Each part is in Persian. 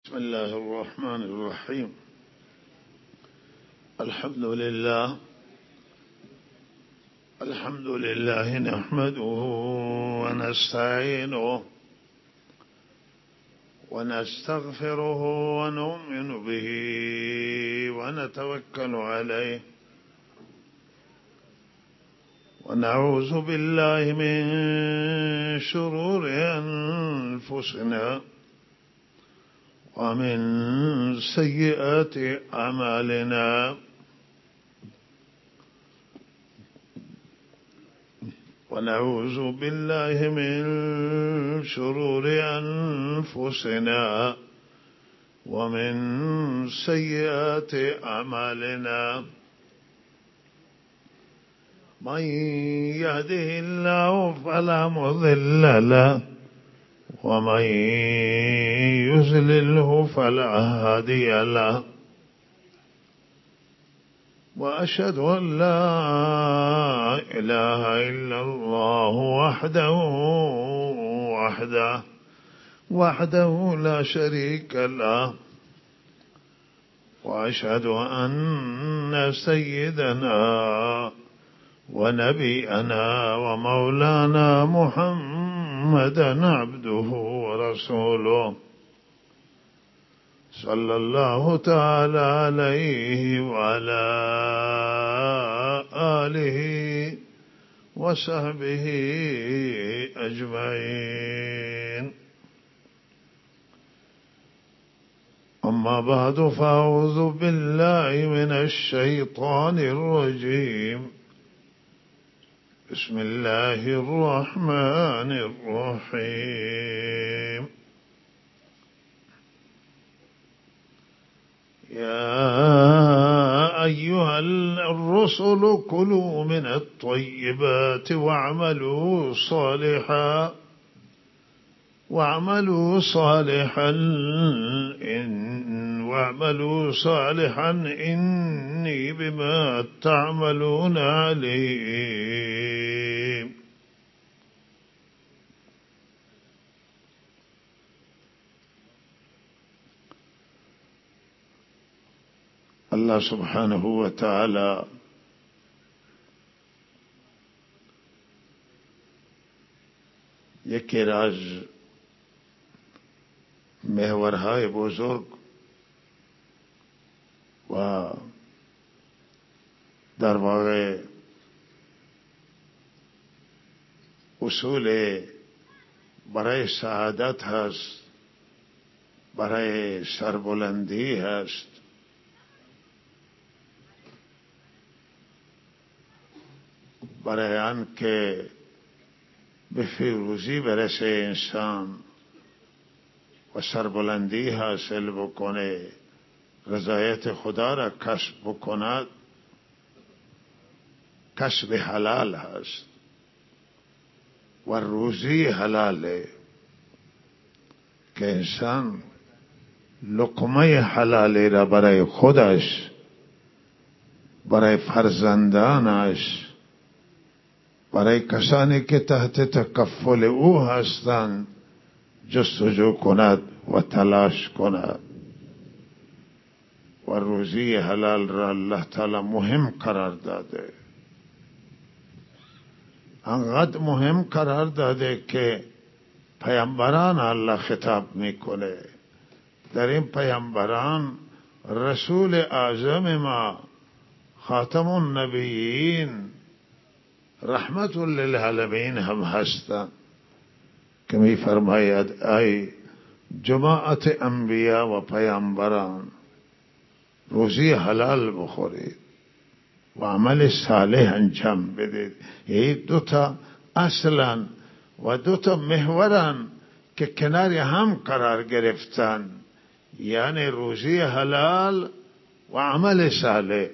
بسم الله الرحمن الرحيم. الحمد لله نحمده ونستعينه ونستغفره ونؤمن به ونتوكل عليه ونعوذ بالله من شرور أنفسنا ومن سيئات أعمالنا ونعوذ بالله من شرور أنفسنا ومن سيئات أعمالنا من يهده الله فلا مضل له ومن يضلله فلا هادي له وأشهد أن لا إله إلا الله وحده لا شريك له وأشهد أن سيدنا ونبينا ومولانا محمدا عبده ورسوله صلى الله تعالى عليه وعلى آله وصحبه أجمعين. أما بعد فأعوذ بالله من الشيطان الرجيم. بسم الله الرحمن الرحيم. يا أيها الرسل كلوا من الطيبات واعملوا صالحا إني بما تعملون عليم. الله سبحانه وتعالى یکی از محورهای بزرگ و در واقع اصول برای سعادت هست، برای سربلندی هست. برای آن که به فیروزی برسه انسان و سربلندی حاصل بکنه، رضایت خدا را کسب بکند، کسب حلال هست و روزی حلاله که انسان لقمه حلالی را برای خودش، برای فرزندانش، برای کسانی که تحت تکفل او هستند جستجو کند و تلاش کند. و روزی حلال را الله تعالی مهم قرار داده، انقدر مهم قرار داده که پیامبران الله خطاب میکنه. در این پیامبران رسول اعظم ما خاتم النبیین رحمت للعالمین هم هستند که می فرماید ای جماعت انبیاء و پیامبران، روزی حلال بخورید و عمل صالح انجام بدید. این دوتا اصلا و دوتا محورن که کنار هم قرار گرفتن، یعنی روزی حلال و عمل صالح.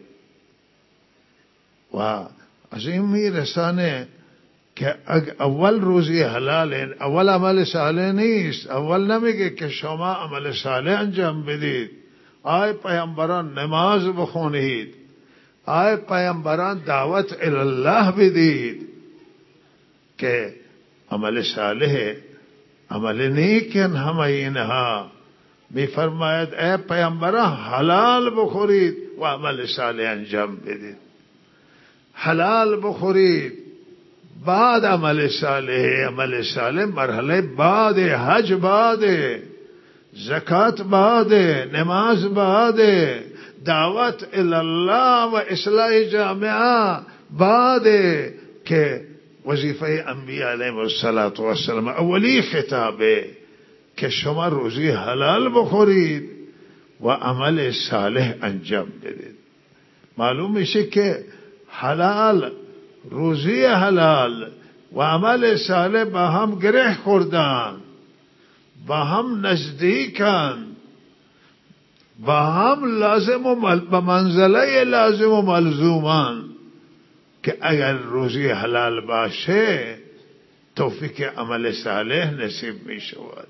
و از این میرسانه که اول روزی حلال، اول عمل صالح نیست. اول نمیگه که شما عمل صالح انجام بدید، آی پیامبران نماز بخونید، آی پیامبران دعوت الله بدید، که عمل صالح عمل نیکن همه اینها میفرماید ای پیامبران حلال بخورید و عمل صالح انجام بدید. حلال بخورید بعد عمل صالح. عمل صالح مرحله بعد، حج بعد، زکات بعد، نماز بعد، دعوت الله و اصلاح جامعه بعد که وظیفه انبیاء علیهم السلام اولی خطابه که شما روزی حلال بخورید و عمل صالح انجام بدید. معلوم میشه که حلال، روزی حلال و عمل صالح با هم گره خوردن، با هم نزدیکن، با هم لازم و به منزله لازم و ملزومان که اگر روزی حلال باشه توفیق عمل صالح نصیب می شود.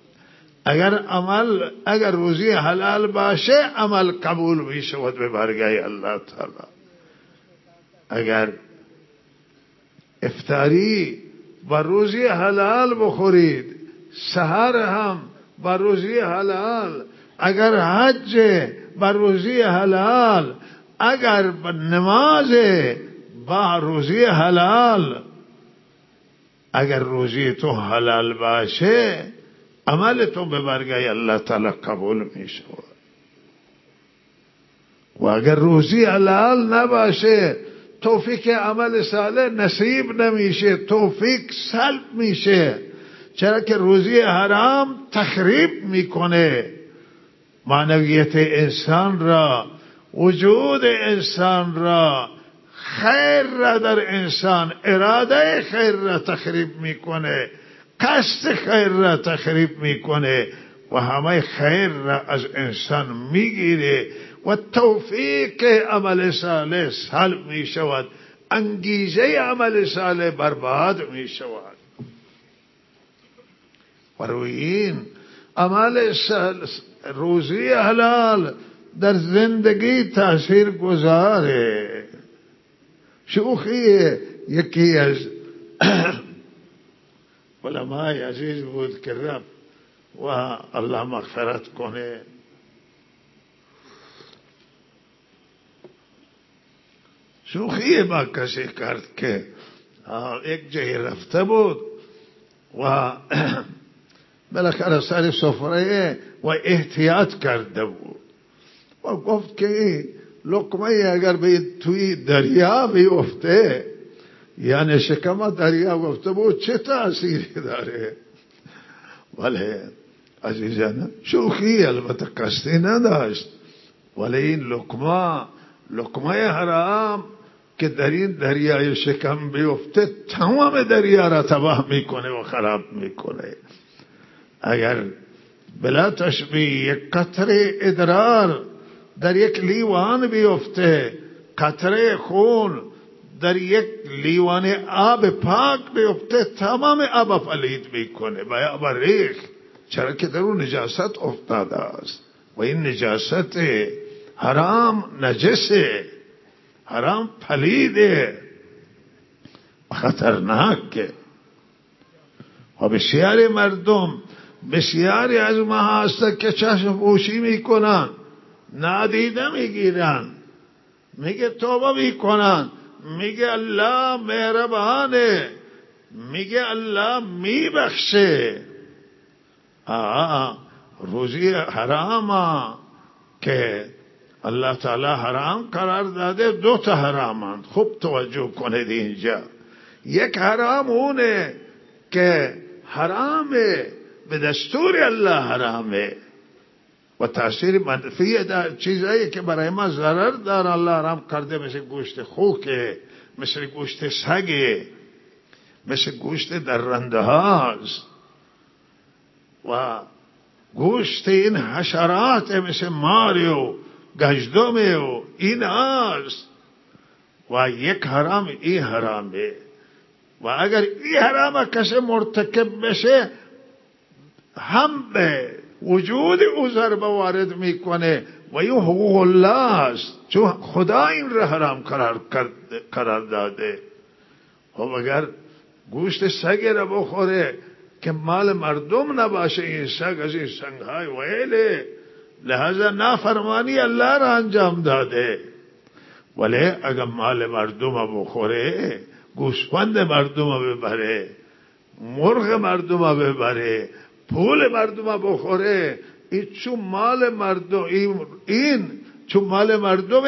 اگر روزی حلال باشه عمل قبول می شود به بارگاه الله تعالی. اگر افطاری با روزی حلال بخورید، سحر هم با روزی حلال، اگر حج با روزی حلال، اگر نماز با روزی حلال، اگر روزی تو حلال باشه عمل تو به بارگاه الله تعالی قبول می شود. و اگر روزی حلال نباشه توفیق عمل صالح نصیب نمیشه، توفیق سلب میشه. چرا که روزی حرام تخریب میکنه معنویت انسان را، وجود انسان را، خیر را در انسان، اراده خیر را تخریب میکنه، قصد خیر را تخریب میکنه و همه خیر را از انسان میگیره و توفیق عمل صالح سلب می شود، انگیزه عمل صالح برباد می شود. و روی این عمل روزی حلال در زندگی تاثیر گذاره. شوخی یکی از علمای عزیز بود که رب و الله مغفرت کنه، شوخی با کسی کرد که یک جایی رفته بود و بالاخره سر سفره و احتیاط کرده بود و گفت که لقمه اگر به توی دریا بیفته، یعنی شکم دریا گفته بود، چه تأثیری داره؟ ولی عزیزان شوخی البته قصدی نداشت، ولی این لقمه حرام که در این دریای شکم بیفته تمام دریا را تباه میکنه و خراب میکنه. اگر بلا تشبیه یک قطره ادرار در یک لیوان بیفته، قطره خون در یک لیوان آب پاک بیفته، تمام آب پلید میکنه و آب ریخ. چرا که در اون نجاست افتاده است و این نجاست حرام نجسه، حرام پلیده و خطرناکه و بسیاری مردم، بسیاری از ما هست که چشم پوشی میکنن، نادیده میگیرن، میگه توبه میکنن، میگه الله مهربانه، میگه الله میبخشه. روزی حرام که الله تعالی حرام قرار داده، دو تا حرامند. خوب توجه کنید اینجا. یک حرام اونه که حرامه، به دستور الله حرامه و تاثیر منفی در چیزایی که برای ما ضرر داره الله حرام کرده، مثل گوشت خوکه، مثل گوشت سگه، مثل گوشت درنده هاست و گوشت این حشرات مثل ماری و گژدم و این هاست. و یک حرام این حرامه و اگر این حرام کسی مرتکب بشه هم به وجود او ضربه وارد میکنه و این حقوق الله است، چون خدا این را حرام قرار داده. و اگر گوشت سگ را بخوره که مال مردم نباشه، این سگ از این سنگهای ویله لہذا نافرمانی اللہ را انجام داده. ولی اگر مال مردم بخوره، گوسفند مردم ببره، مرغ مردم ببره، پول مردم بخوره، این چون مال مردم، این چون مال مردم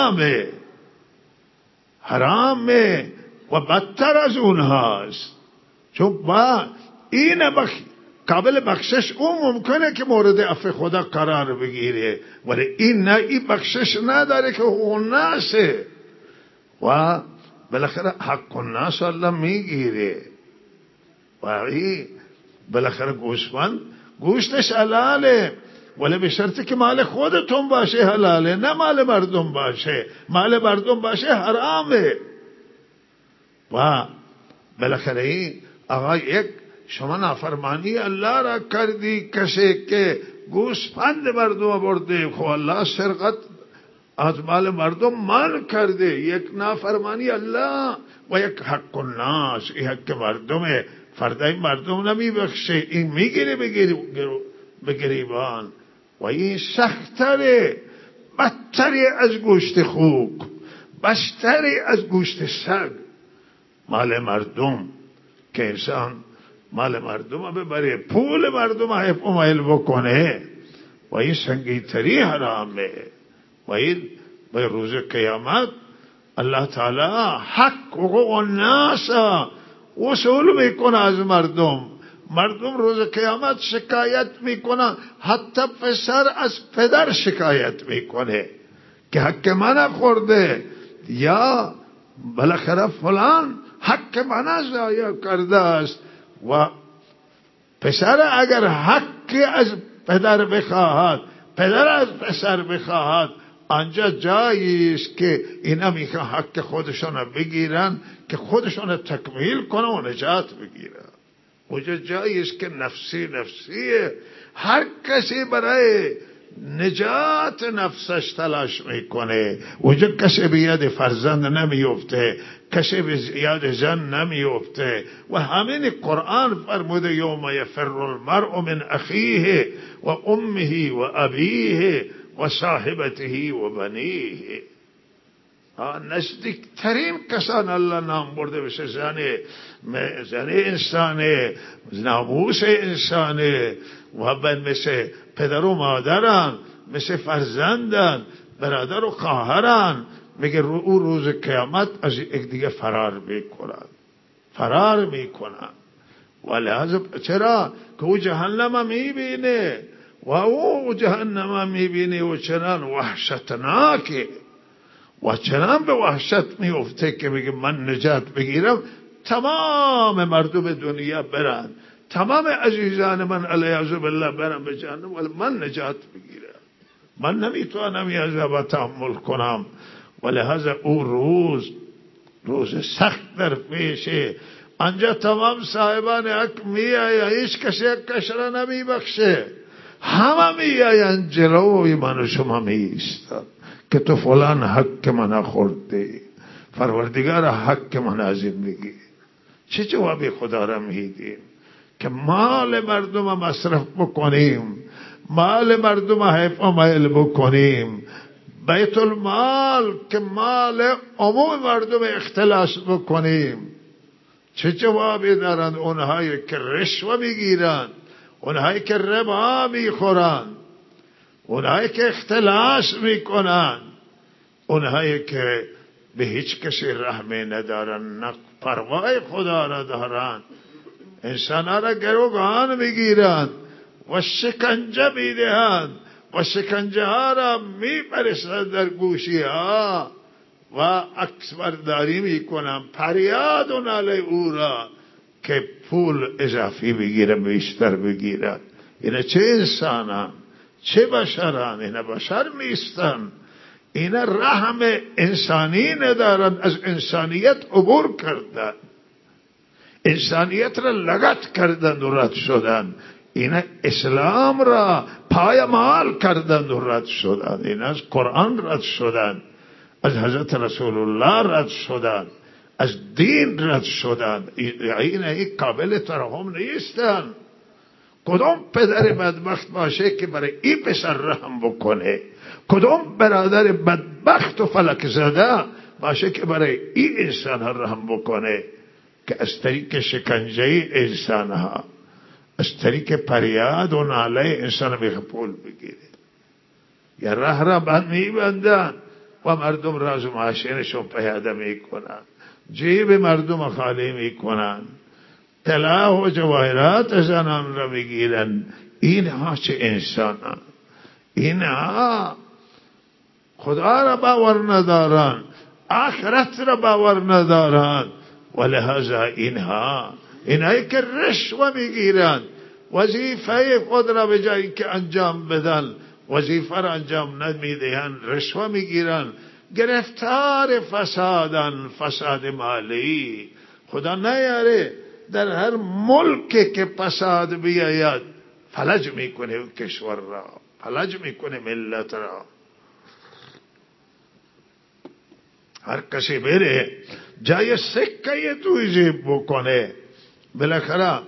حرامه و بدتر از اونهاست. چون با این قابل بخشش اون ممکنه که مورد عفو خدا قرار بگیره، ولی این نه، این بخشش نداره که اون ناسه و بالاخره حق الناس الله میگیره. و این بالاخره گوشتش حلاله، ولی به شرطی که مال خودتون باشه حلاله، نه مال مردم باشه. مال مردم باشه حرامه. و بالاخره این آقا یک شما نافرمانی الله را کردی، کسی که گوسفند مردم برده، خو الله سرقت از مال مردم من کرده. یک نافرمانی الله و یک حق الناس، این حق مردم، فردای مردم نمی بخشه، این میگیره به گریبان. و این سختره، بدتری از گوشت خوک، بدتری از گوشت سگ. مال مردم که انسان مال مردم ببره، پول مردم حفظ بکنه، و این سنگین‌ترین حرامه. و این به روز قیامت الله تعالی حق الناس وصول میکنه از مردم. مردم روز قیامت شکایت میکنن، حتی پسر از پدر شکایت میکنه که حق من خورده، یا بالاخره فلان حق من ضایع کرده است. و پسر اگر حق از پدر بخواهد، پدر از پسر بخواهد، آنجا جایی است که اینا میخوان حق خودشون بگیرن که خودشون تکمیل کنن و نجات بگیرن. اونجا جایی است که نفسیه، هر کسی برای نجات نفسش تلاش میکنه. اونجا کسی به یاد فرزند نمیفته، کسی به یاد زن نمیفته. و همین قرآن فرموده یوم یفر المرء من اخیه و امه و ابیه و صاحبته و بنیه. نزدیکترین کسان الله نام برده بشه زن انسانه، ناموس انسانه، و مثل پدر و مادران، مثل فرزندان، برادر و خواهران. میگه او روز قیامت از یک دیگه فرار میکنن. ولهذا چرا که او جهنم میبینه، و او جهنم میبینه و چنان وحشتناکه و چنان به وحشت میفته که میگه من نجات بگیرم، تمام مردم دنیا برن، تمام عزیزان من علیه بالله برن به جهنم، ولی من نجات بگیرم، من نمیتونم این عذاب تحمل کنم. ولهذا او روز سخت در پیشه. انجا تمام صاحبان حق می آیا، هیچ کسی حقش را نمی بخشه، همه می آیند جلوی من و شما می ایستند که تو فلان حق من خورده، پروردگار حق من از این میگی. چه جوابی خدا را میدیم که مال مردم مصرف بکنیم، مال مردم حیف و میل بکنیم، بیت المال که مال عموم مردم اختلاس بکنیم؟ چه جوابی دارند اونهایی که رشوه میگیرند، اونهایی که ربا میخورند، اونهایی که اختلاس میکنند، اونهایی که به هیچ کسی رحمی ندارند، نه پروای خدا را دارند، انسانها را گروگان میگیرند و شکنجه میدهند و شکنجه ها را میپرستند در گوشی ها و عکس برداری میکنند، فریاد و ناله او را که پول اضافی بگیره، بیشتر بگیرد. اینا چه انسانان، چه بشران؟ اینا بشر نیستن، اینا رحم انسانی ندارن، از انسانیت عبور کردن، انسانیت را لغت کردن و رد شدن. اینا اسلام را پایمال کردن و رد شدن، اینا از قرآن رد شدن، از حضرت رسول الله رد شدن، از دین رد شدن. اینا قابل ترحم نیستن. کدام پدر بدبخت باشه که برای این پسر رحم بکنه؟ کدام برادر بدبخت و فلک زده باشه که برای این انسان ها رحم بکنه که از طریق شکنجه انسان ها، از طریق پریاد و ناله انسان میخواد پول بگیره، یا راه را بند میبندن و مردم راز و معاشرشون پیاده میکنن، جیب مردم خالی میکنن، طلا و جواهرات زنان را میگیرن. اینها چه انسان ها؟ اینها خدا را باور ندارن، آخرت را باور ندارن، و لہذا اینهایی که رشوه میگیرن، وظیفه خود را به جایی که انجام بدن وظیفه را انجام نمیدهن، رشوه میگیرن، گرفتار فسادن، فساد مالی. خدا نیاره در هر ملک که فساد بیاید فلج میکنه اون کشور را، فلج میکنه ملت را. هر کسی بره جای سکه توی جیب بکنه، بالاخره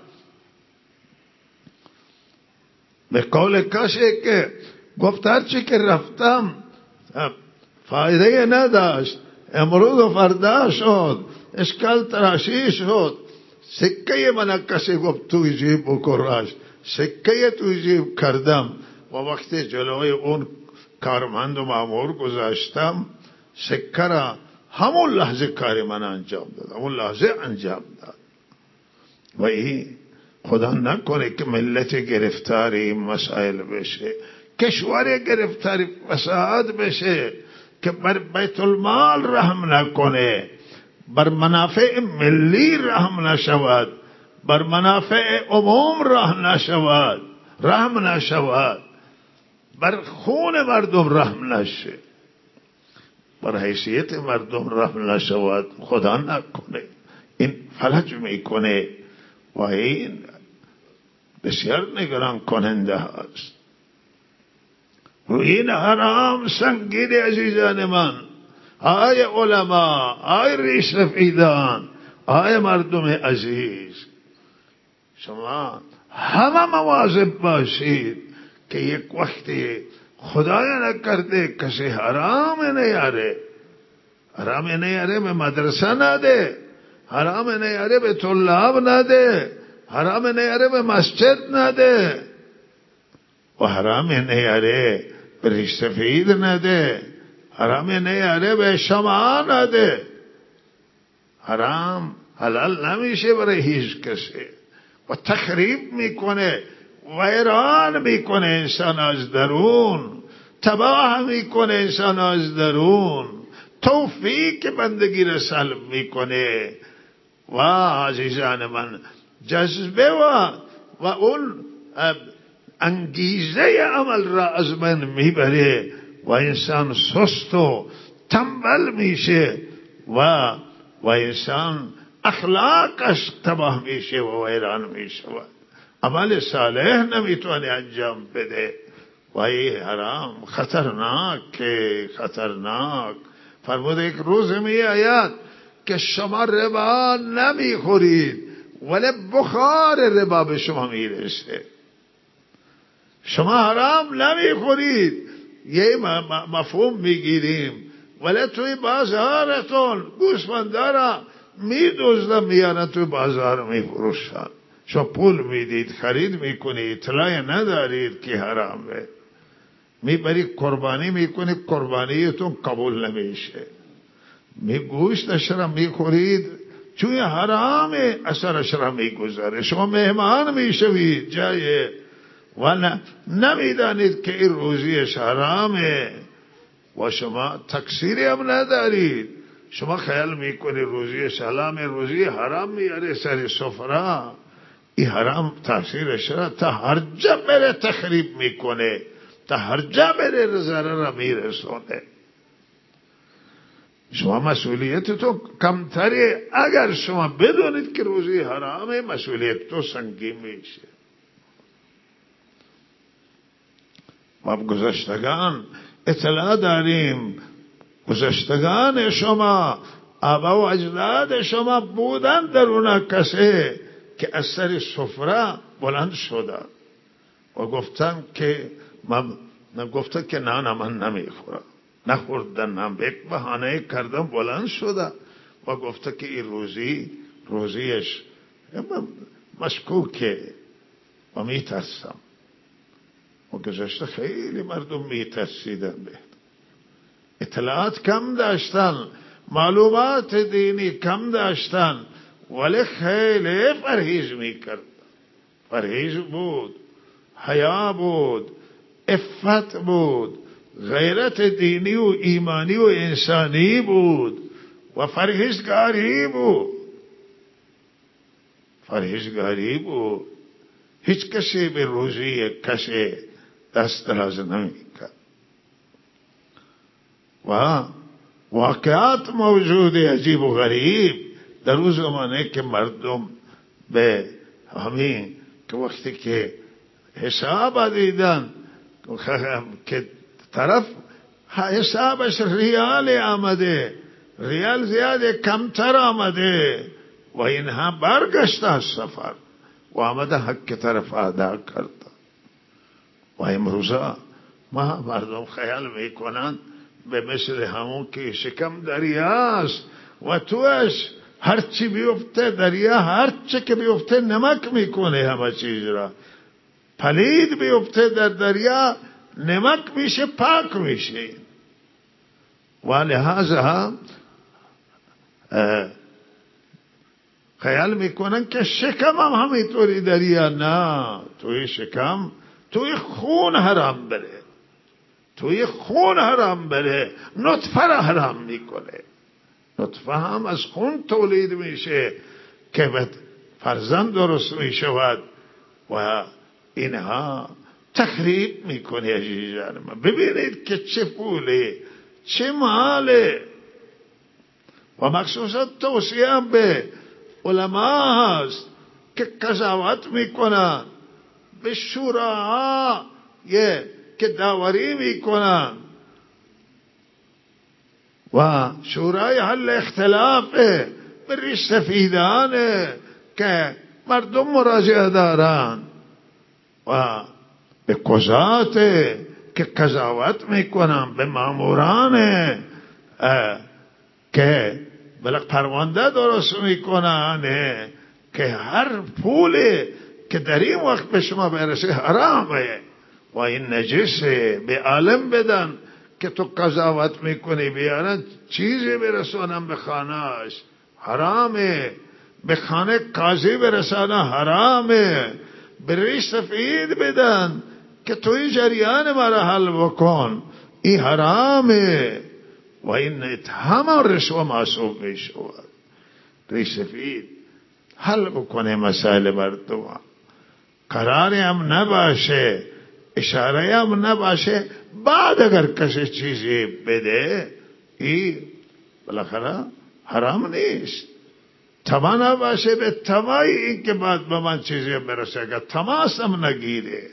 به قول کسی که گفت هرچی که رفتم فایده نداشت، امروز و فردا شد، اشکال تراشی شد، سکه من کسی گفت توی جیب بکراش، سکه توی جیب کردم و وقتی جلوی اون کارمند و مامور گذاشتم، سکه را همون لحظه کاری من انجام داد، همون لحظه انجام داد. و این خدا نکنه که ملت گرفتاری مسائل بشه، کشور گرفتاری فساد بشه که بر بیت المال رحم نکنه، بر منافع ملی رحم نشود، بر منافع عموم رحم نشود، بر خون مردم رحم نشه، بر حیثیت مردم رحم نشود. خدا نکنه، این فلج میکنه و این بسیار نگران کننده است. روی این حرام سنگین عزیزان من، آی علما، آی ریش رفیدان، آی مردم عزیز، شما همه مواظب باشید که یک وقتی خدای نکرده کسی حرام نیاره، حرام نیاره به مدرسه نده، حرام نیاره به طلاب نده، حرام نیاره به مسجد نده، و حرام نیاره به ریش سفید نده، حرام نیاره به شما نده. حرام حلال نمیشه برای هیچ کسی و تخریب میکنه، ویران میکنه انسان از درون، تباه میکنه انسان از درون، توفیق بندگی را سلب میکنه. و عزیزان من، جذبه و اون انگیزه عمل را از من میبره و انسان سست و تنبل میشه و انسان اخلاقش تباه میشه و ویران میشه، عمل صالح نمیتونه انجام بده. و این حرام خطرناک. فرموده یک روز می آید که شما ربا نمیخورید ولی بخار ربا به شما میرسه. شما حرام نمیخورید، یه مفهوم میگیریم، ولی توی بازارتون گوسفندارا میدوزدن میارن توی بازار میفروشن، شما پول میدید خرید میکنید، اطلاع ندارید که حرامه، میبرید قربانی میکنید، قربانیتون قبول نمیشه، گوشتش را میخورید، چون حرامه اثرش را میگذاره، شما مهمان میشوید جای و نمیدانید که این روزیش حرامه و شما تقصیری هم ندارید. شما خیال میکنید روزیش حلامه، روزی حرام میاره سر سفره. این حرام تاثیرش را تا هر جا بره تخریب میکنه، تا هر جا بره ضرر را میرسونه. شما مسئولیتتون کمتره اگر شما بدونید که روزی حرامه، مسئولیتتون سنگین میشه. ما گذشتگان اطلاع داریم، گذشتگان شما آبا و اجداد شما بودن در اونا کسی که از سر سفره بلند شدن، و گفتم که گفته که نه من نمیخورم. نخوردن به یک بهانه کردم، بلند شده و گفته که این روزیش مشکوکه و میترسم. و گذشته خیلی مردم میترسیدن، اطلاعات کم داشتن، معلومات دینی کم داشتن، ولی خیلی پرهیز میکرد. پرهیز بود، حیا بود، عفت بود، غیرت دینی و ایمانی و انسانی بود و پرهیزگاری بود. هیچ کسی به روزی کسی دست دراز نمیکرد. و واقعات موجود عجیب و غریب در اون زمانه که مردم به همین که وقتی که حساب دیدن که طرف حسابش ریال آمده، ریال زیاده کمتر آمده و اینها برگشت از سفر و آمده حق طرف ادا کرد. و امروزا ما مردم خیال میکنن به مثل همون که شکم دریاست و توش هرچی بیفته دریا، هرچی که بیفته نمک میکنه همه چیز را. پلید بیفته در دریا نمک میشه، پاک میشه. و لحاظا خیال میکنن که شکم هم همینطوری دریا. نه، توی شکم توی خون حرام بره، نطفه را حرام میکنه. نطفه هم از خون تولید میشه که فرزند درست میشود و اینها تخریب میکنه. عزیزان من ببینید که چه پوله، چه ماله. و مخصوصا توصیه به علما هست که قضاوت میکنن، به شورا که داوری میکنن و شورای حل اختلاف به ریش سفیدانه که مردم مراجعه دارن و به قضات که قضاوت میکنن، به ماموران که بلک پرونده درست میکنن که هر پول که در این وقت به شما برسه حرامه و این نجسه، به عالم بدن که تو قضاوت میکنی، بیارن چیزی برسانم به خانهش حرامه، به خانه قاضی برسانه حرامه، به ریش سفید بدن که توی جریان مرا حل بکن، این حرامه و این همه رشوه محسوب میشود. ریش سفید حل بکنه مسائل مردم، قراری هم نباشه، اشاره هم نباشه. بعد اگر کسی چیزی بده این بالاخره حرام نیست. طمع نباشه، به طمع این که بعد به من چیزی برسه که تماس هم نگیره.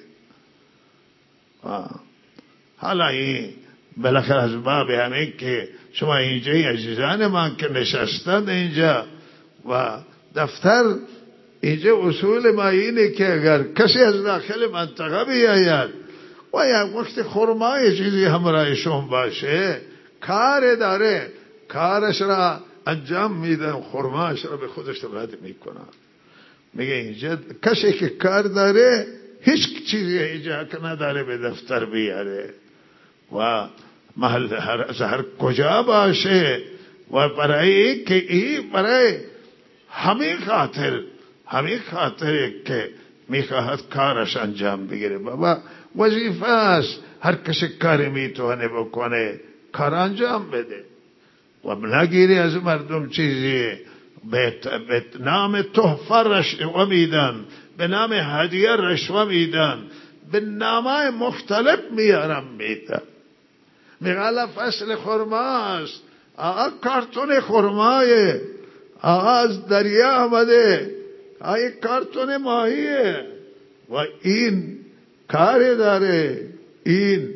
حالا این بالاخره از باب همین که شما اینجا عزیزان من که نشستند اینجا و دفتر اینجا، اصول ما اینه که اگر کسی از داخل منطقه بیاید و یک وقت خرمای چیزی همراهشون باشه، کار داره، کارش را انجام میدن، خرماش را به خودش رد میکنن. میگه اینجا کسی که کار داره هیچ چیزی اینجا که نداره به دفتر بیاره و محل هر کجا باشه و برای که این برای همین خاطر که میخواهد کارش انجام بگیره. بابا وظیفه است، هر کسی کاری میتونه بکنه، کار انجام بده و نگیری از مردم چیزی. به نام تحفه رشوه میدن، به نام هدیه رشوه میدن، به نامای مختلف میارم میدن. میگه فصل خرماست، آقا کارتون خرمایه، آقا از دریا آمده، آقا کارتون ماهیه و این کار داره، این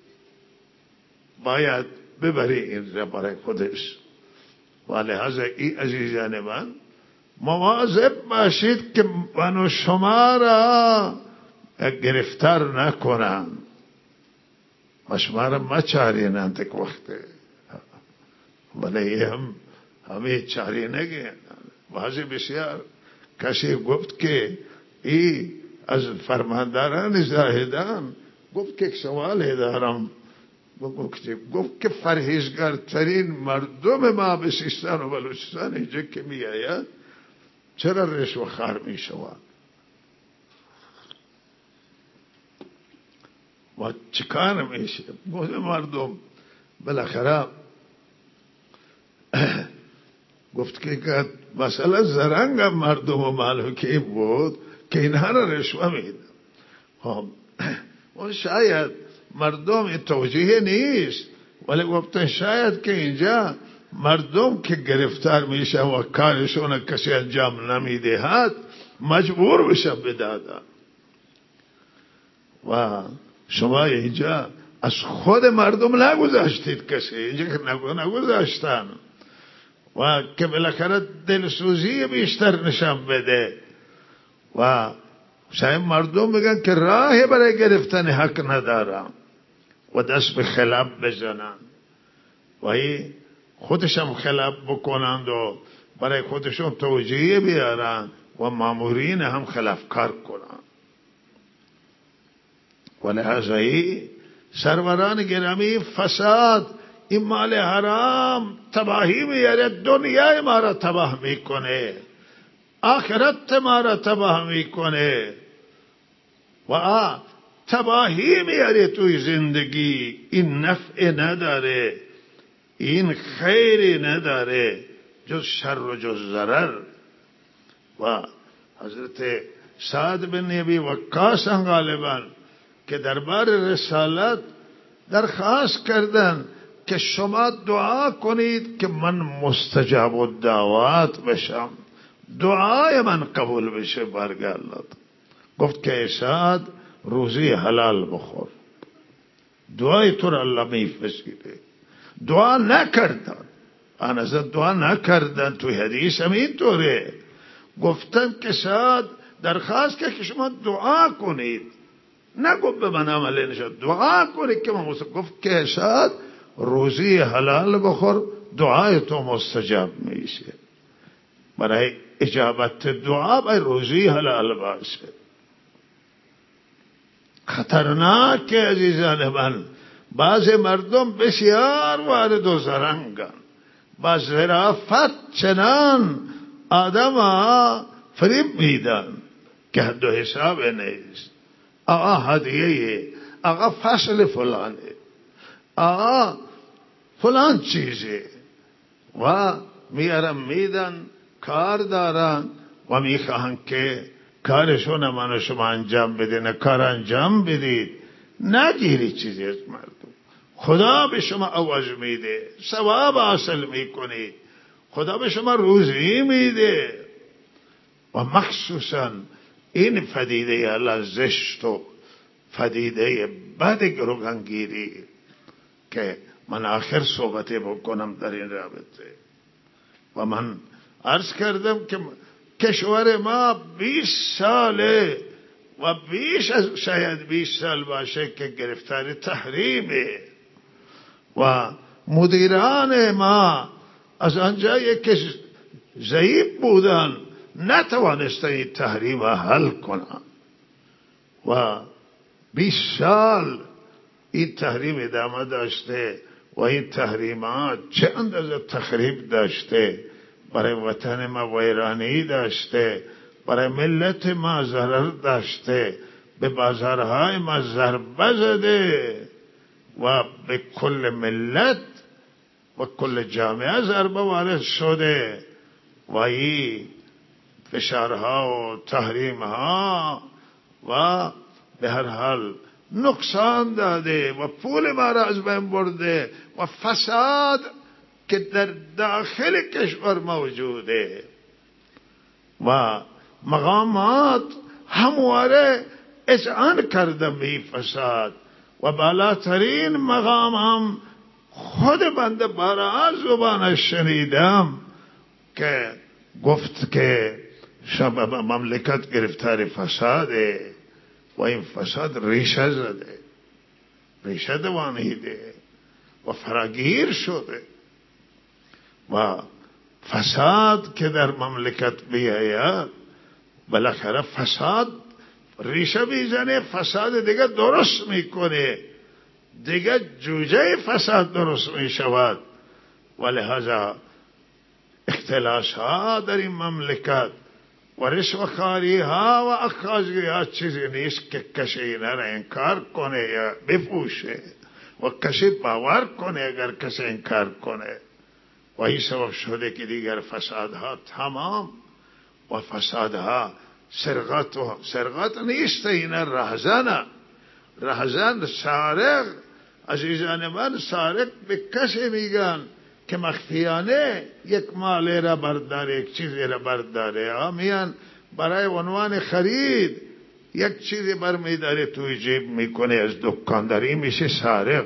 باید ببری این را برای خودش. و لحاظا این عزیزان من مواظب باشید که من و شما را گرفتار نکنن مشمارم ما چارینن تک وقته ولی همه چاری نگه بعضی بسیار کسی گفت که ای از فرمانداران زاهدان گفت که یک سوال دارم گفت که پرهیزگارترین مردم ما به سیستان و بلوچستان اینجا که می آید چرا رشوه خوار می شود و چیکار میشه مردم بالاخره گفت که مثلا زرنگ مردم و مالکی بود که اینها را رشوه میدن اون شاید مردم توجیه نیست ولی گفتن شاید که اینجا مردم که گرفتار میشه و کارشون کسی انجام نمیدهد مجبور بشه بدادن و شما اینجا از خود مردم نگذاشتید کسی اینجا که نگذاشتن و که بالاخره دلسوزی بیشتر نشان بده و شاید مردم بگن که راه برای گرفتن حق ندارم و دست به خلاف بزنن و خودشم خلاف بکنند و برای خودشون توجیه بیارن و مامورین هم خلافکار کنند و لحظه سروران گرامی فساد این مال حرام تباهی میاره دنیای ما را تباه میکنه آخرت ما را تباه میکنه و تباهی میاره توی زندگی این نفع نداره این خیری نداره جز شر و جز ضرر و حضرت سعد بن ابی وقاص غالبا که دربار رسالت درخواست کردن که شما دعا کنید که من مستجاب الدعوات بشم دعای من قبول بشه بارگاه الله گفت که سعد روزی حلال بخور دعای تو را الله میپذیره دعا نکردن آنها دعا نکردن توی حدیث هم اینطوره گفتن که سعد درخواست که شما دعا کنید نگفت به من عمل نشد دعا کنید که من گفت که سعد روزی حلال بخور دعای تو مستجاب میشه برای اجابت دعا برای روزی حلال باشه خطرناک عزیزان من بعض مردم بسیار وارد و زرنگن با ظرافت چنان آدم فریب میدن که حد و حساب نیست آقا هدیه آقا فصل فلانه آقا فلان چیزه و میارم میدن کار دارن و میخواهن که کارشون من شما انجام بدین کار انجام بدید نگیری چیزی از مردم خدا به شما عوض میده ثواب حاصل میکنی خدا به شما روزی میده و مخصوصا این پدیده الله زشت و پدیده بد گروگانگیری که من آخر صحبتی بکنم در این رابطه و من عرض کردم که کشور ما 20 ساله و بیش از شاید 20 سال باشه که گرفتار تحریمه و مدیران ما از آنجایی که ضعیف بودن نتوانستن این تحریم حل کنن و 20 سال این تحریم ادامه داشته و این تحریمات چه اندازه تخریب داشته برای وطن ما ویرانی داشته برای ملت ما ضرر داشته به بازارهای ما ضربه زده و به کل ملت و کل جامعه ضربه وارد شده و این فشارها و تحریمها و به هر حال نقصان داده و پول ما را از بین برده و فساد که در داخل کشور موجوده و مقامات همواره اذعان کردن به فساد و بالاترین مقام هم خود بنده بارها زبانش شنیدم که گفت که مملکت گرفتار فساده و این فساد ریشه زده، ریشه دوانیده و فراگیر شده. و فساد که در مملکت بیاید بالاخره فساد ریشه میزنه، فساد دیگه درست میکنه، دیگه جوجه فساد درست میشود. و لہذا اختلاس ها در این مملکت و رشوه‌خواری ها و اخاذگی ها چیزی نیست که کسی اینا را انکار کنه یا بپوشه و کسی باور کنه اگر کسی انکار کنه. و این سبب شده که دیگر فسادها تمام و فسادها سرقت نیست، این رهزن سارق. عزیزان من، سارق به کسی میگن که مخفیانه یک مالی را برداره، یک چیزی را برداره، میان برای عنوان خرید یک چیزی برمیداره توی جیب میکنه از دکانداری، میشه سارق.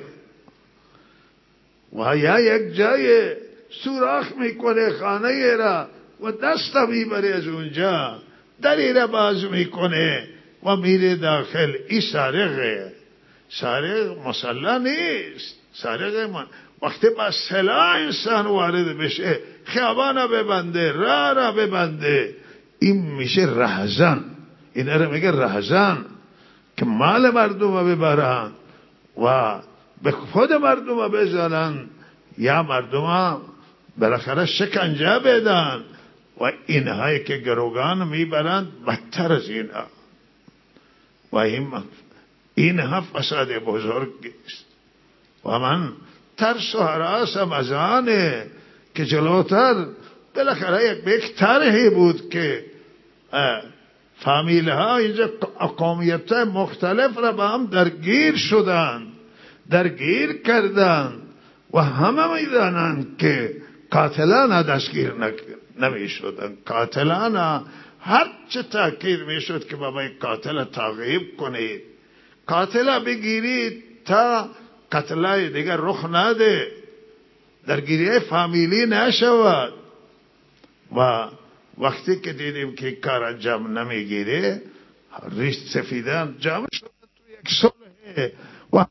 و یا یک جای سوراخ میکنه خانه را و دست میبره از اونجا، دری را باز میکنه و میره داخل. این سارقه. سارق مسلح نیست. سارق من وقتی با سلاح انسان وارد بشه، خیابان ببنده، راه را ببنده، این میشه رهزن. این را میگه رهزن که مال مردم ببرن و به خود مردم بزنن یا مردم بالاخره شکنجه بدن. و اینهایی که گروگان میبرند بدتر از اینها. و اینها فساد بزرگ است. و من ترس و هراسم از آنه که جلوتر بالاخره یک طرحی بود که فامیل ها اینجا قومیت مختلف را با هم درگیر شدند، درگیر کردند و همه میدانند که قاتلان دستگیر نمی شدند. قاتلان هر چه تاکید می شد که بابای قاتل تعقیب کنید، قاتل بگیرید تا قتلای دیگر رخ نده، درگیری فامیلی نشود. و وقتی که دیدیم که کار انجام نمیگیره، ریش سفیدان جمع شدن تو یک صلح و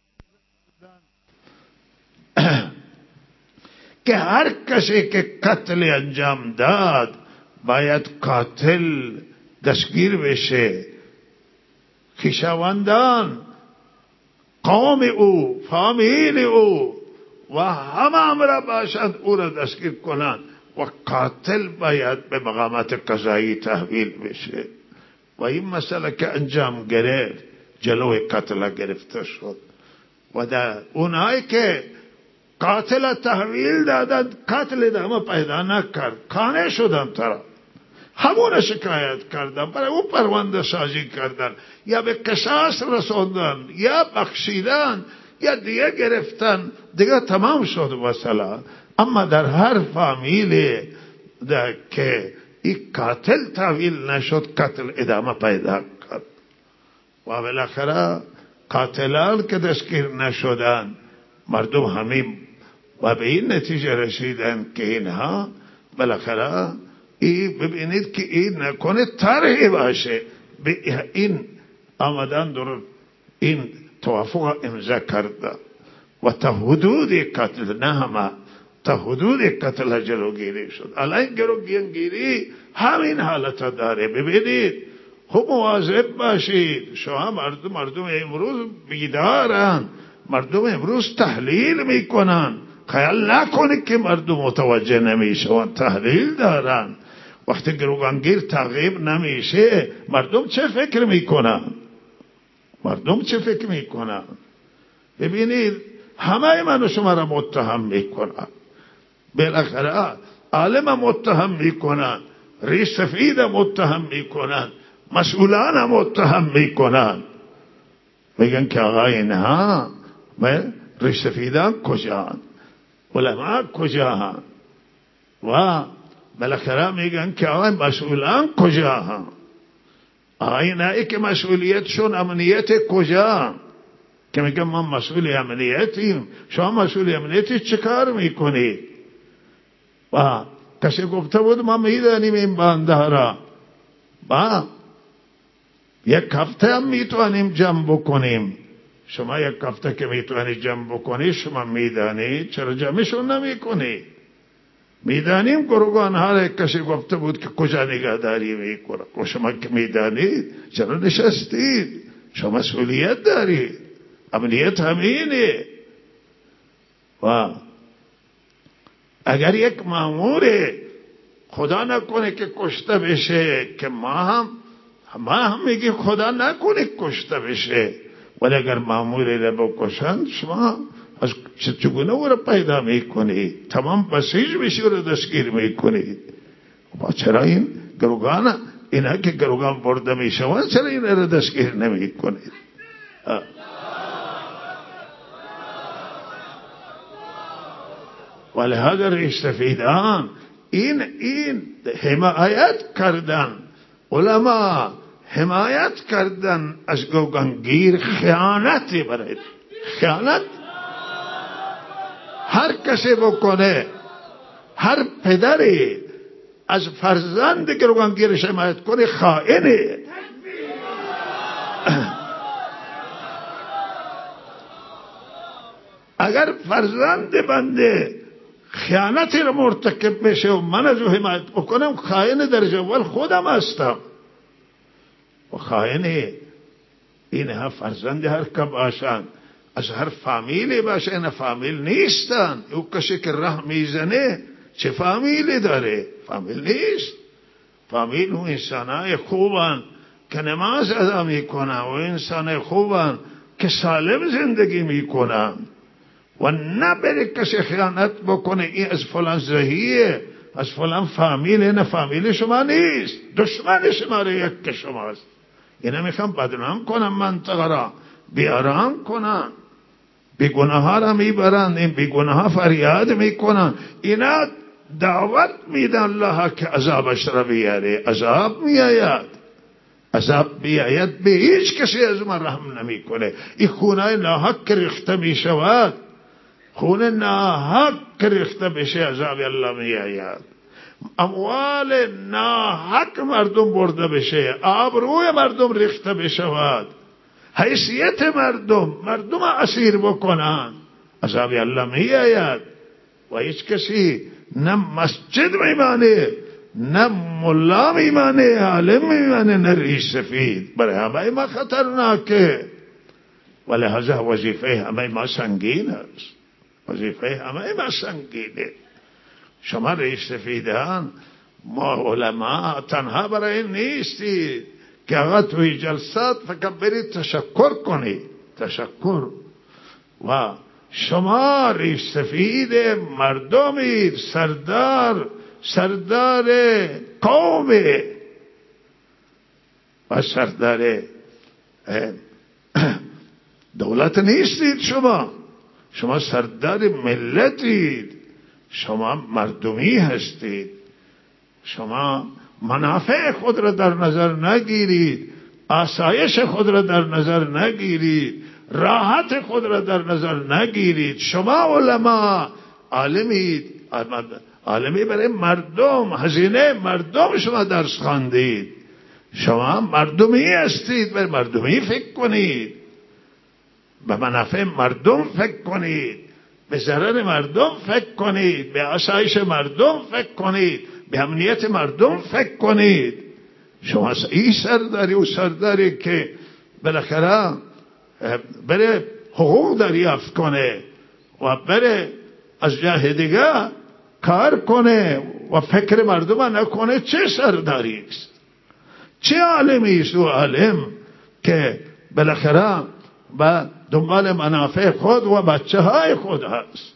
که هر کسی که قتل انجام داد باید قاتل دستگیر بشه. خویشاوندان، قوم او، فامیل او و همه را باشند او را دستگیر کنند و قاتل باید به مقامات قضایی تحویل بشه. و این مسئله که انجام گرفت، جلوی قتل گرفته شد. و در اونایی که قاتل تحویل دادند، قتل دامه پیدا نکرد، کانه شدن طرف، همون شکایت کردن، برای او پرونده سازی کردن، یا به قصاص رسوندن، یا بخشیدن، یا دیگه گرفتن، دیگه تمام شد مسئله. اما در هر فامیل که این قاتل تحویل نشد، قتل ادامه پیدا کرد. و بالاخره قاتلان که دستگیر نشدن، مردم همین و به این نتیجه رسیدن که اینها بالاخره ببینید که این نکنه طرحی باشه، به این آمدن در این توافق امضا کرده و تا حدود قتل، نه همه، تا حدود قتل جلوگیری شد. الان جلوگیری همین حالت داره. ببینید خوب مواظب باشید. شما مردم امروز بیدارن، مردم امروز تحلیل میکنن. خیال نکنید که مردم متوجه نمیشون، تحلیل دارن. وقتی گروگانگیر تعقیب نمیشه، مردم چه فکر میکنن؟ مردم چه فکر میکنن؟ ببینید همه من شما را متهم میکنن، بالاخره عالم متهم میکنن، ریش سفید متهم میکنن، مسئولان متهم میکنن. میگن که آقا اینها ریش سفیدان کجان، علماء کجان، و بالاخره میگن که آقا مسئولان کجان، اینایی که مسئولیتشون امنیت کجا، که میگن ما مسئول امنیتیم. شما مسئول امنیتی چه کار میکنید؟ و کسی گفته بود ما میدانیم این بنده را، با یک هفته هم میتونیم جمع بکنیم. شما یک هفته که میتونی جمع بکنی، شما میدانی چرا جمعشون نمیکنی؟ میدانیم گروگان ها کسی گفته بود که کجا نگهداری میکنه. و شما که میدانید چرا نشستید؟ شما مسئولیت دارید. امنیت همینه. و اگر یک مامور خدا نکنه که کشته بشه، که ما هم میگیم خدا نکنه کشته بشه، ولی اگر ماموری رو بکشند شما از چگونه او رو پیدا میکنی؟ تمام بسیج میشی او رو دستگیر میکنی. چرا این گروگان، اینا که گروگان برده میشوند، چرا این رو دستگیر نمیکنید؟ ولی هذا استفیدان این حمایت کردن، علما حمایت کردن از گروگانگیر. خیانتی برای خیانت هر کسی بکنه، هر پدری از فرزند گروگانگیرش حمایت کنه خائنه. اگر فرزند بنده خیانتی رو مرتکب بشه و من از او حمایت بکنم، خائن درجه اول خودم هستم. و خائنه اینها فرزند هر که باشن، از هر فامیلی باشه، این فامیل نیستن. او کسی که راه میزنه چه فامیلی داره؟ فامیل نیست. فامیل و انسانای خوبن که نماز ادا میکنن، و انسان خوبن که سالم زندگی میکنن. و نه بره کسی خیانت بکنه این از فلان زهیه، از فلان فامیل. نه فامیل شما نیست، دشمن شما رو یک که شماست. اینا میخوام بدنام کنن منطقه را، بیارام کنن، بیگناه ها را میبرن، این بیگناه ها فریاد میکنن. اینا دعوت میدن الله که عذابش را بیاره. عذاب میآید، عذاب بیاید، به هیچ کسی از من رحم نمیکنه. این خونه ناحق که ریخته میشود، خونه ناحق که ریخته بشه، عذاب الله میآید. اموال ناحق مردم برده بشه، آبروی مردم ریخته بشود، حیثیت مردم اسیر بکنن، عذاب الله میآید. و هیچ کسی نه مسجد میمانه، نه ملا میمانه، عالم میمانه، نه ریش سفید. برای همه ما خطرناکه. ولهذا وظیفه همه ما سنگین است. وظیفه همه ما سنگینه. شما ریش سفیدان، ما علما تنها برای این نیستید که آقا توی جلسات فقط برید تشکر کنید. تشکر. و شما ریش سفید مردمید، سردار قوم و سردار دولت نیستید. شما سردار ملتید. شما مردمی هستید. شما منافع خود را در نظر نگیرید، آسایش خود را در نظر نگیرید، راحت خود را در نظر نگیرید. شما علما عالمید، عالمی برای مردم، هزینه مردم شما درس خواندید. شما مردمی هستید، برای مردمی فکر کنید، به منافع مردم فکر کنید، به ضرر مردم فکر کنید، به آسایش مردم فکر کنید، به امنیت مردم فکر کنید. شما این سرداری و سرداری که بالاخره بره حقوق دریافت کنه و بره از جای دیگه کار کنه و فکر مردم نکنه، چه سرداری است؟ چه عالمی است؟ او عالم که بالاخره با دنبال منافع خود و بچه های خود هست.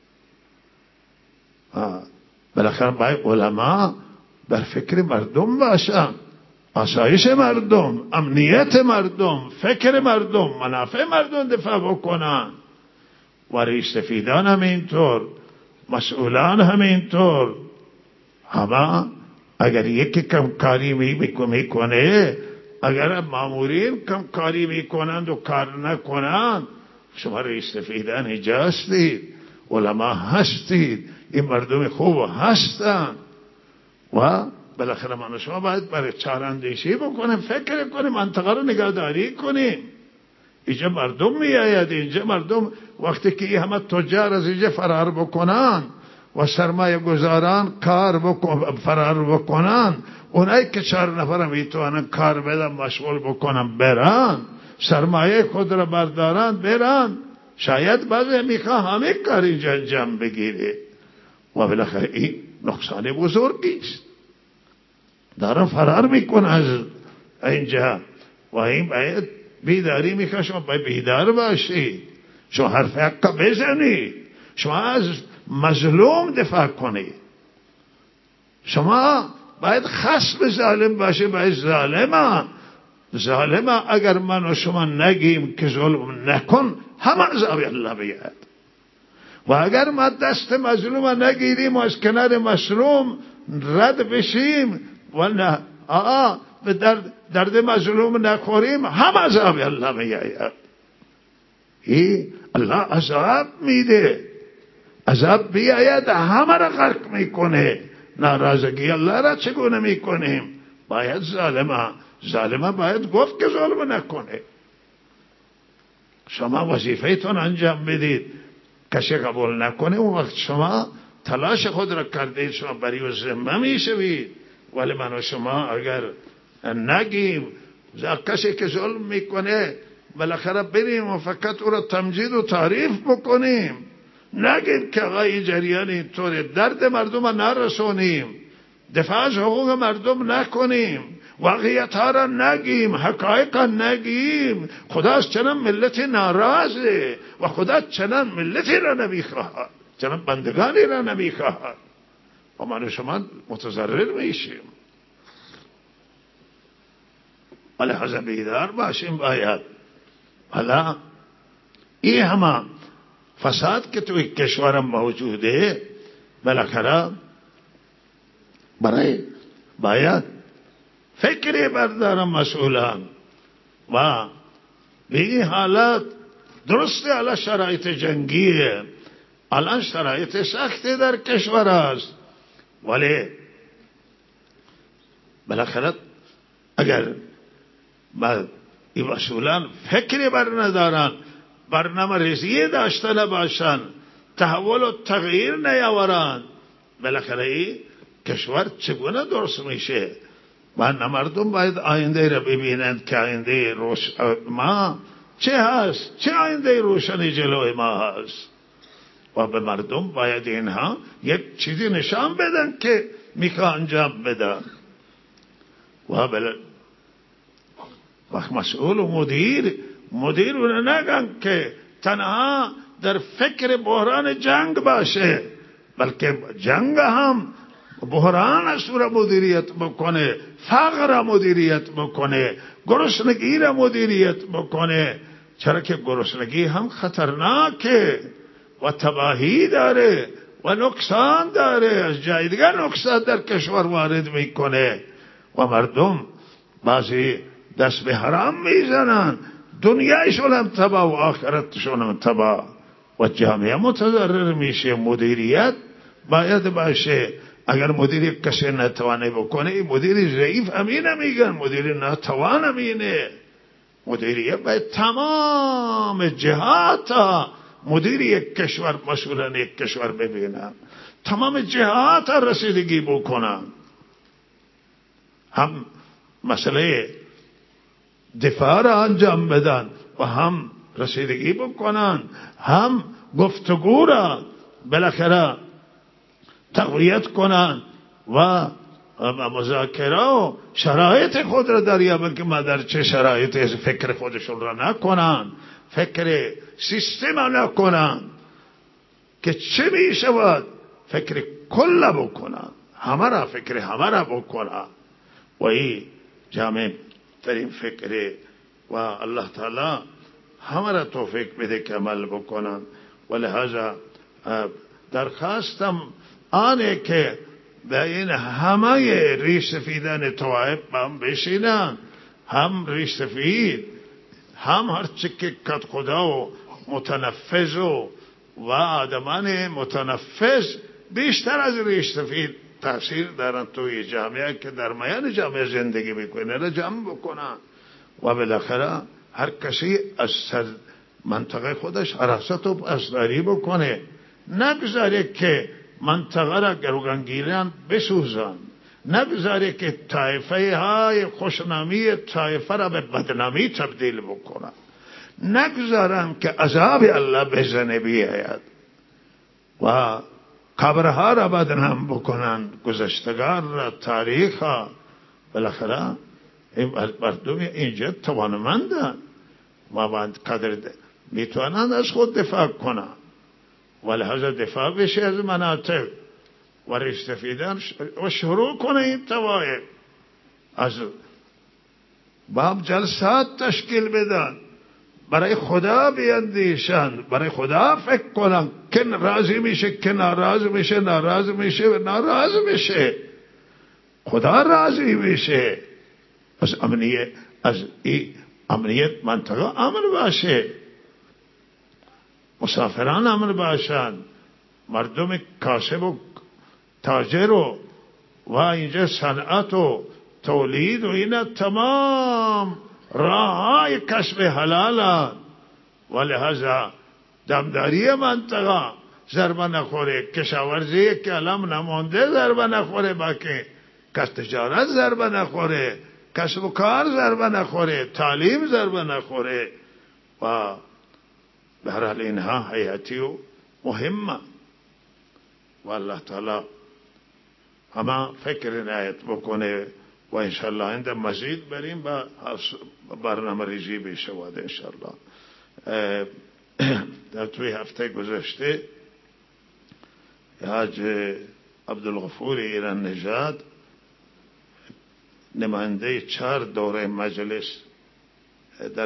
بالاخره باید علما در فکر مردم باشن، آسایش مردم، امنیت مردم، فکر مردم، منافع مردم دفاع بکنن. و ریش سفیدان همینطور، مسئولان همینطور. همه اگر یکی کمکاری میکنه، اگر مامورین کمکاری میکنند و کار نکنند، شما ریش سفیدان اینجا هستید، علما هستید، این مردم خوب هستند. و بالاخره من و شما باید برای چاراندیشی بکنیم، فکر کنیم، منطقه رو نگهداری کنیم. اینجا مردم میآید، اینجا مردم وقتی که این همه تجار از اینجا فرار بکنن و سرمایه گذاران فرار بکنن، اونایی که 4 نفر میتونن کار بدن مشغول بکنن برن، سرمایه خود را بردارن برن، شاید بعضی میخواه همه کار اینجا انجام بگیره و بالاخره این نقصان بزرگی است. دارن فرار میکنن از اینجا و این باید بیداری میخواه. شما باید بیدار باشید، شما حرف حق بزنید، شما از مظلوم دفاع کنید، شما باید خصم ظالم باشه. باید ظالم اگر من و شما نگیم که ظلم نکن، همه عذاب الله بیاد. و اگر ما دست مظلوم نگیریم و از کنار مظلوم رد بشیم و نه به درد مظلوم نخوریم، همه عذاب الله بیاد. الله عذاب میده، عذاب بیاید همه را غرق میکنه. ناراضگی الله را چگونه میکنیم؟ باید ظالمه باید گفت که ظلم نکنه. شما وظیفه‌تون انجام بدید، کسی قبول نکنه اون وقت شما تلاش خود را کردید، شما بری و ذمه میشوید. ولی من و شما اگر نگیم کسی که ظلم میکنه بالاخره بریم و فقط او را تمجید و تعریف بکنیم، نگیم که آقای جریان اینطوره، درد مردم نرسونیم، دفاع از حقوق مردم نکنیم، واقعیت ها را نگیم، حقایق نگیم. خدا از چنان ملتی ناراضه و خدا چنان ملتی را نمیخواهد، چنان بندگانی را نمیخواهد و من و شما متضرر میشیم. لحاظ بیدار باشیم باید. حالا این همه فساد که توی کشورم موجوده، بالاخره برای باید فکری بردارم مسئولان و به این حالت درسته. الان شرایط جنگیه، الان شرایط سختی در کشور است، ولی بالاخره اگر این مسئولان فکری بر ندارن، برنامه ریزی داشته نباشن، تحول و تغییر نیاورن، بالاخره این کشور چگونه درست میشه؟ من مردم باید آینده را ببینند که آینده ما چه هست، چه آینده روشنی جلوی ما هست و به مردم باید اینها یک چیزی نشان بدن که میخوان انجام بدن. و وقت مسئول و مدیر رو نگن که تنها در فکر بحران جنگ باشه، بلکه جنگ هم بحران است را مدیریت بکنه، فقر را مدیریت بکنه، گرسنگی را مدیریت بکنه. چرا که گرسنگی هم خطرناکه و تباهی داره و نقصان داره، از جای دیگر نقصان در کشور وارد میکنه و مردم بعضی دست به حرام میزنن، دنیایشون هم تباه و آخرتشون هم تباه و جامعه متضرر میشه. مدیریت باید باشه. اگر مدیر کسی نتوانه بکنه، مدیر ضعیف همینه میگن، مدیر ناتوان همینه. مدیریت باید تمام جهات مدیر یک کشور، مسئولان یک کشور ببینن، تمام جهات رسیدگی بکنن، هم مسئله دفاع را انجام بدن و هم رسیدگی بکنن، هم گفتگو را بالاخره تقویت کنن و مذاکره و شرایط خود را دریابن که ما در چه شرایط فکر خودشون را نکنن، فکر سیستم را نکنن که چه می شود، فکر کل بکنن، همه را فکر همه را بکنن و این جامع ترین فکر و الله تعالی همه را توفیق بده که عمل بکنن. و لحاظا درخواستم آنه که به این همه ریش سفیدان طوائف هم بشینن، هم ریش سفید، هم هر چه که کت خدا و متنفذ و آدمان متنفذ بیشتر از ریش سفید تاثیر دارن توی جامعه که در میان جامعه زندگی میکنه را جمع بکنن و بالاخره هر کسی از سر منطقه خودش حراست و پاسداری بکنه، نگذاره که منطقه را گروگانگیران بسوزن، نگذاره که طایفه های خوشنامی طایفه را به بدنامی تبدیل بکنن، نگذارن که عذاب الله بزنه بیاید و قبرها را بدنام بکنن، گذشتگان را، تاریخ ها. بالاخره مردم اینجا توانمندن و بعد قدر میتوانند از خود دفاع کنن و لحظه دفاع بشه از مناطق و استفیدن و شروع کنه این توایف از باب جلسات تشکیل بدن، برای خدا بیندیشن، برای خدا فکر کنن که راضی میشه که ناراض میشه، ناراض میشه و ناراض میشه، خدا راضی میشه. از امنیت منطقه امن باشه، مسافران امن باشند، مردم کاسب و تاجر و اینجا صنعت و تولید و اینا تمام راههای کسب حلالن و لحاظا دمداری منطقه ضربه نخوره، کشاورزی که علم نمانده ضربه نخوره، باقی کس تجارت ضربه نخوره، کسب و کار ضربه نخوره، تعلیم ضربه نخوره و بهرحال اینها حیاتی و مهمه و الله تعالی همه فکر عنایت بکنه و انشاءالله اینده مزید بریم با برنامه ریزی بشود انشاءالله. در توی هفته گذشته حاج عبدالغفور ایران نژاد نماینده 4 دوره مجلس در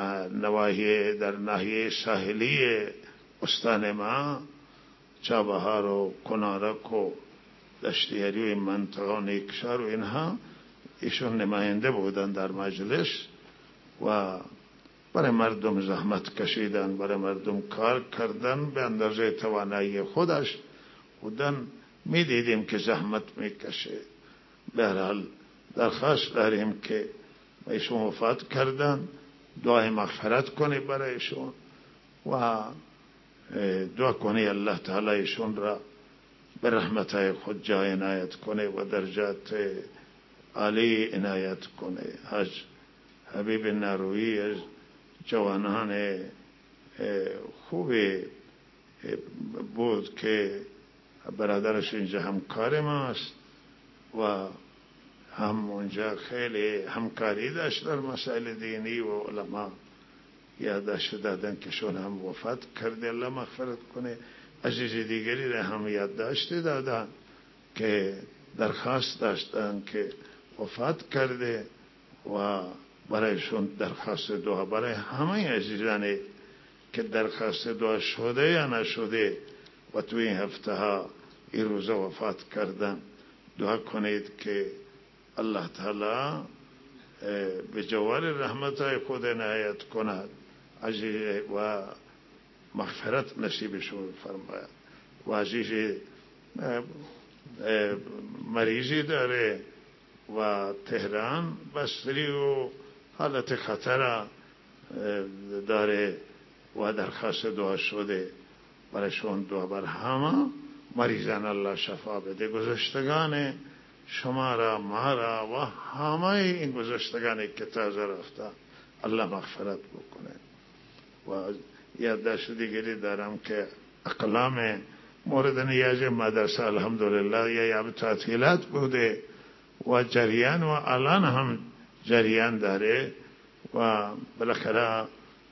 ناحیه ساحلی استان ما، چابهار و کنارک و دشتیاری و منطقه و نیکشار و اینها، ایشون نماینده بودن در مجلس و برای مردم زحمت کشیدن، برای مردم کار کردن به اندازه توانایی خودش بودن. می دیدیم که زحمت میکشه. به هر حال درخواست داریم که ایشون وفات کردن، دعای مغفرت کنی برای ایشون و دعا کنی الله تعالی ایشون را به رحمتهای خود جای عنایت کنه و درجات عالی عنایت کنه. حاج حبیب ناروی از جوانان خوبی بود که برادرش اینجا همکار ماست و هم اونجا خیلی همکاری داشت در مسائل دینی و علما. یادداشت دادن که شون هم وفات کرده، الله مغفرت کنه. عزیز دیگری را هم یادداشت دادن که درخواست داشتن که وفات کرده و برایشون درخواست دعا، برای همه عزیزانی که درخواست دعا شده یا نشده و توی این هفته ها این روزه وفات کردن، دعا کنید که الله تعالی به جوار رحمتهای خود عنایت کند عزیز و مغفرت نصیبشون فرماید. و عزیز مریضی داره و تهران بستری و حالت خطر داره و درخواست دعا شده، برایشون دعا بر همه مریضان الله شفا بده. گذشتگان شما را، ما را و همه این گذشتگانی که تازه رفته الله مغفرت بکنه. و یادداشت دیگری دارم که اقلام مورد نیاز مدرسه الحمدلله یا تعطیلات بوده و جریان و الان هم جریان داره و بالاخره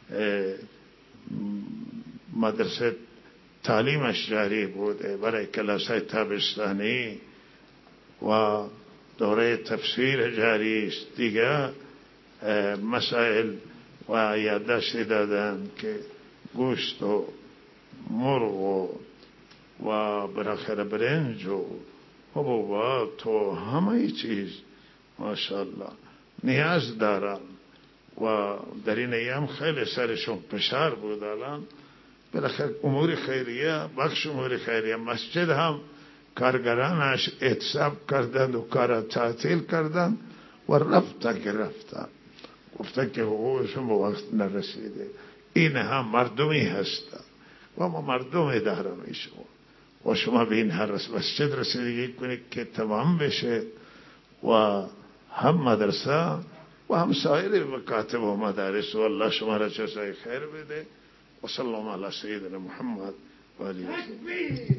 مدرسه تعلیمش جاری بوده برای کلاسای تابستانی و دوره تفسیر جاری است دیگه. مسائل و یادداشت دادن که گوشت و مرغ و بالاخره برنج و حبوبات و همه چیز ماشاءالله نیاز دارن و در این ایام خیلی سرشون فشار بود. الان بالاخره امور خیریه، بخش امور خیریه، مسجد هم کارگرانش اعتصاب کردند و کار تعطیل کردند و رفته که رفته، گفته که حقوقشون به وقت نرسیده. این هم مردمی هست و ما مردم دهرمی شما و شما به این هر مسجد رسیدگی کنید که تمام بشه و هم مدرسه و هم سایر مکاتب و مدارس و الله شما را جزای خیر بده و صلی الله علی سیدنا محمد و آله و صحبه.